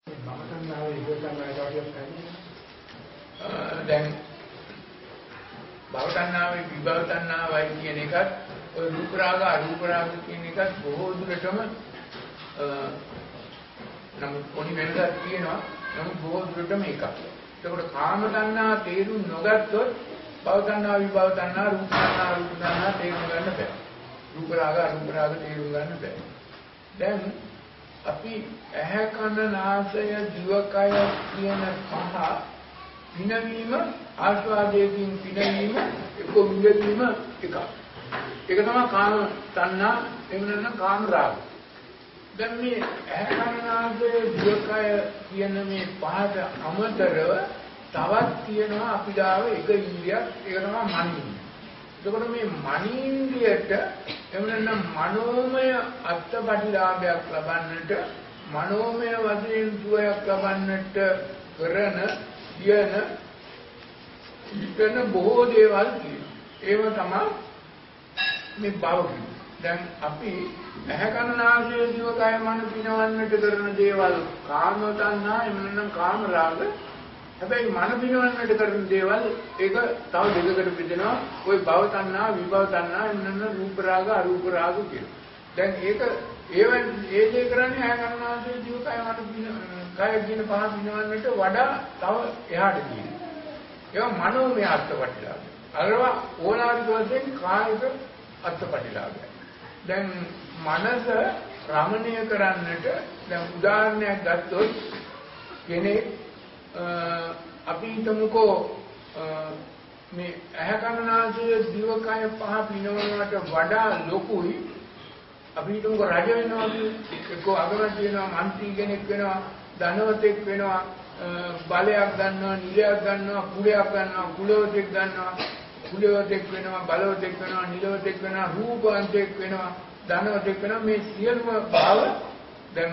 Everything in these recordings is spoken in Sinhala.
දැන් භව තණ්හාවයි විභව තණ්හාවයි කියන එකත් ඔය රූප රාග අරූප රාග කියන එකත් බොහෝ දුරටම නමුත් පොඩි වෙනසක් තියෙනවා. නමුත් බොහෝ දුරටම එකක්. ඒකට කාම තණ්හා තේරුම් නොගත්තොත් භව තණ්හා විභව තණ්හා රූප තණ්හා අරූප තණ්හා තේරුම් ගන්න බෑ. රූප රාග අරූප රාග තේරුම් ගන්න බෑ. දැන් අපි ඇහැ කන නාසය දිවකය කියන පහ පිනවීම ආස්වාදයෙන් පිනවීම එක විදීම එක. ඒක තමයි කාම තණ්හා එහෙම නැත්නම් කාම රාග. දැන් මේ ඇහැ කන නාසය දිවකය කියන මේ පහට අමතරව තවත් තියෙනවා අපි ගාව එක ඉන්ද්‍රියක්. ඒක තමයි මනින්ද්‍රිය. එතකොට මේ මනින්ද්‍රියට එහෙම නැත්නම් මනෝමය අත්පටිලාභයක් ලබන්නට මනෝමය වශයෙන් සුවයක් ලබන්නට කරන කියන බොහෝ දේවල් තියෙනවා. ඒව තමයි මේ භව කියන්නේ. දැන් අපි ඇහැ කන නාසය දිව කය මන පිනවන්නට කරන දේවල් කාම තණ්හා එහෙම නැත්නම් කාම රාග. හැබැයි මන පිනවන්නට කරන දේවල් ඒක තව දෙකකට බෙදෙනවා. ওই භව තණ්හා විභව තණ්හා එහෙම නැත්නම් රූප රාග අරූප රාග කියන. දැන් ඒක ඒ දේ කරන්නේ ඇහැ කන නාසය දිව කය මන කය කියන පහ පිනවන්නට වඩා තව එහාට ගිහින්. ඒවා මනෝමය අත්පටිලාභය. අරවා ඕලාරික වශයෙන් කායික අත්පටිලාභය. දැන් මනස රමණීය කරන්නට දැන් උදාහරණයක් ගත්තොත් කෙනෙක් අපි හිතමුකෝ මේ ඇහැ කන නාසය දිව කය පහ පිනවනවට වඩා ලොකුයි අපි හිතමුකෝ රජ වෙනවා එක්කෝ අගමැති වෙනවා മന്ത്രി කෙනෙක් වෙනවා ධනවතෙක් වෙනවා බලයක් ගන්නවා නිලයක් ගන්නවා කුලයක් ගන්නවා කුලවතෙක් ගන්නවා කුලවතෙක් වෙනවා බලවතෙක් වෙනවා නිලවතෙක් වෙනවා රූපවන්තෙක් වෙනවා ධනවතෙක් වෙනවා මේ සියලුම භාව දැන්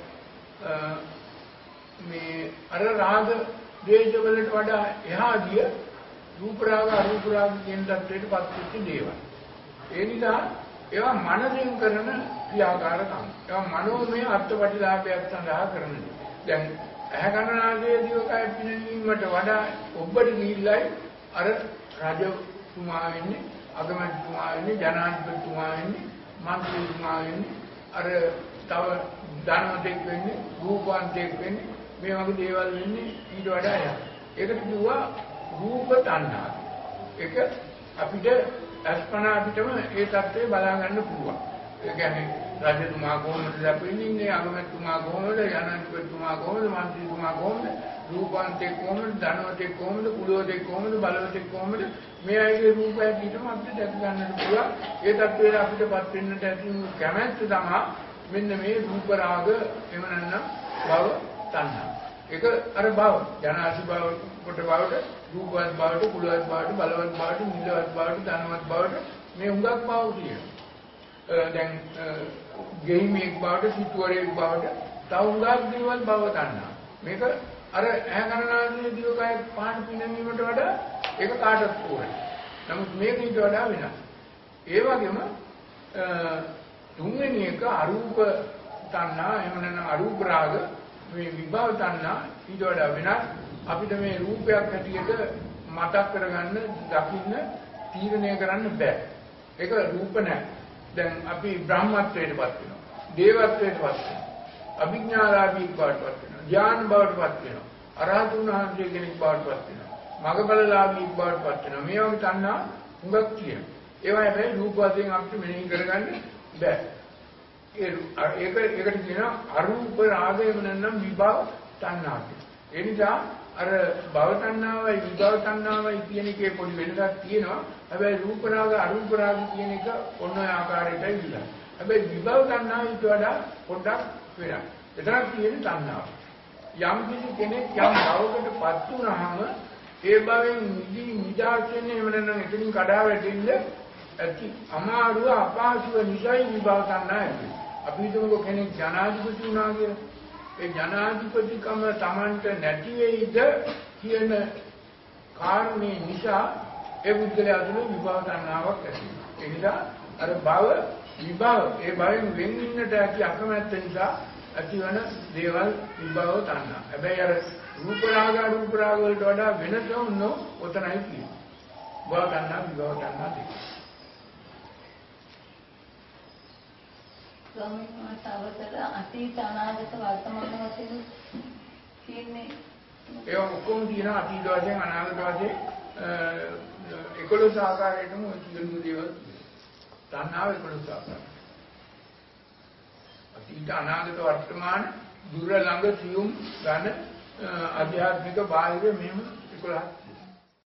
අර රාග ද්වේෂ වලට වඩා එහා ගිය රූප රාග අරූප රාග කියන தත්ත්වයටපත් වෙච්ච දේවල්. ඒ නිසා ඒවා මනසෙන් කරන ක්‍රියාකාරකම්. ඒවා මනෝමය අර්ථපටිලාභයක් සඳහා කරන දේ. දැන් ඇහැ කන නාසය දිව කය පිනවීමට වඩා ඔබට ගිහිල්ලයි අර රජතුමා වෙන්නේ, අගමැතිතුමා වෙන්නේ, ජනාධිපතිතුමා වෙන්නේ, මන්ත්‍රීතුමා වෙන්නේ, අර තව ධනවතෙක් වෙන්නේ, රූපවන්තෙක් වෙන්නේ, මේ වගේ දේවල් වෙන්නේ ඊට වඩා එහා. ඒකට කිව්වා රූප තණ්හා. ඒක අපිට අස්පනා අපිටම ඒ தත්ත්වය බලා ගන්න පුළුවන්. ඒ කියන්නේ රජතුමා කොහොමද ලැබෙන්නේ, අගමැතිතුමා කොහොමද, ජනාධිපතිතුමා කොහොමද, මන්ත්‍රීතුමා කොහොමද, රූපවන්තෙක් කොහොමද, ධනවතෙක් කොහොමද, කුලවතෙක් කොහොමද, බලවතෙක් කොහොමද, මේ අයගේ රූපය පිටම අපිට දැක ගන්නට පුළුවන්. ඒ தත්ත්වයට අපිටපත් වෙන්නට ඇති කැමැත්ත තමයි මෙන්න මේ රූප රාග එහෙම නැත්නම් භව තණ්හා. ඒක අර භව ජනාසි භව කොට භවට, රූපවත් භවට, කුලවත් භවට, බලවත් භවට, නිලවත් භවට, ධනවත් භවට මේ හුඟක් භව තියෙනවා. දැන් ගෙහිමේක් භවට, සිටුවරේක් භවට තව හුඟක් දේවල් භව තණ්හා. මේක අර ඇහැ කන නාසය දිව කය පහන් පිනවීමට වඩා ඒක කාටත් ඕනේ. නමුත් මේක ඊට වඩා වෙනස්. ඒ වගේම තුන්වෙනි එක අරූප තණ්හා එහෙම නැත්නම් අරූප රාග මේ විභව තණ්හා ඊට වඩා වෙනස්. අපිට මේ රූපයක් හැටියට මතක් කරගන්න, දකින්න, තීරණය කරන්න බෑ. ඒක රූප නැහැ. දැන් අපි බ්‍රහ්මත්වයටපත් වෙනවා, දේවත්වයටපත් වෙනවා, අභිඥාලාභී බවටපත් වෙනවා, ඥාන බවටපත් වෙනවා, අරහතුන් වහන්සේ කෙනෙක් බවටපත් වෙනවා, මගබලලාභී බවටපත් වෙනවා. මේ වගේ තණ්හා හුඟක් තියෙනවා. ඒවා හැබැයි රූප වශයෙන් අපිට මෙනෙහි කරගන්න බෑ. ඒකට කියනවා අරූප රාගයම නැත්නම් විභව තණ්හා කියලා. ඒ නිසා අර භව තණ්හාවයි විභව තණ්හාවයි කියන එකේ පොඩි වෙනසක් තියෙනවා. හැබැයි රූප රාග අරූප රාග කියන එක ඔන්න ඔය ආකාරයටයි ඉල්ලන්නේ. හැබැයි විභව තණ්හාව ඊට වඩා පොඩ්ඩක් වෙනස්. එතරම් තියෙන තණ්හාව. යම් කිසි කෙනෙක් යම් භවයකටපත් වුණාම ඒ භවෙන් නිදහස් වෙන්නේ එහෙම නැත්නම් එතනින් කඩා වැටෙන්න ඇති අමාරුව අපහසුව නිසයි විභව තණ්හා ඇති. අපි හිතමුකෝ කෙනෙක් ජනාධිපති වුණා කියලා. ඒ ජනාධිපතිකම Tamanට නැති වෙයිද කියන කාරණේ නිසා ඒ බුද්ධලයා තුළ විභව තණ්හාවක් ඇති වෙනවා. ඒ නිසා අර භව විභව ඒ භවෙන් වෙන් වෙන්නට ඇති අකමැත්ත නිසා ඇතිවන දේවල් විභව තණ්හා. හැබැයි අර රූප රාග වලට වඩා වෙනස උනෝ ඔතනයි තියෙන්නේ. භව තණ්හා විභව තණ්හා දෙක. ස්වාමීන් තවතර අතීත අනාගත වර්තමාන වශයෙන් කියන්නේ ඒ ඔක්කොම තියෙන අතීත වශයෙන් අනාගත වශයෙන් 11 ආකාරයකම සියලු දේවල් තණ්හාව 11 ආකාරයි. අතීත අනාගත වර්තමාන දුර ළඟ සියුම් ඝන ආධ්‍යාත්මික බාහිර මෙහෙම 11